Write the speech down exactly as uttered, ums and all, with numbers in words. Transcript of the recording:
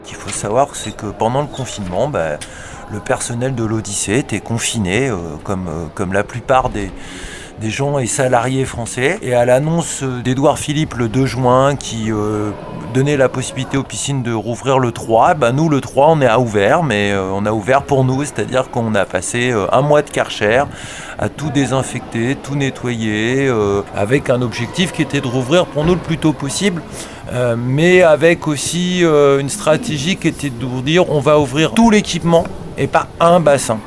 Ce qu'il faut savoir, c'est que pendant le confinement, bah, le personnel de l'Odyssée était confiné, euh, comme, euh, comme la plupart des, des gens et salariés français. Et à l'annonce d'Édouard Philippe le deux juin, qui euh, donnait la possibilité aux piscines de rouvrir le trois, bah, nous, le trois, on est à ouvert, mais euh, on a ouvert pour nous, c'est-à-dire qu'on a passé euh, un mois de Karcher à tout désinfecter, tout nettoyer, euh, avec un objectif qui était de rouvrir pour nous le plus tôt possible. Euh, mais avec aussi euh, une stratégie qui était de vous dire on va ouvrir tout l'équipement et pas un bassin.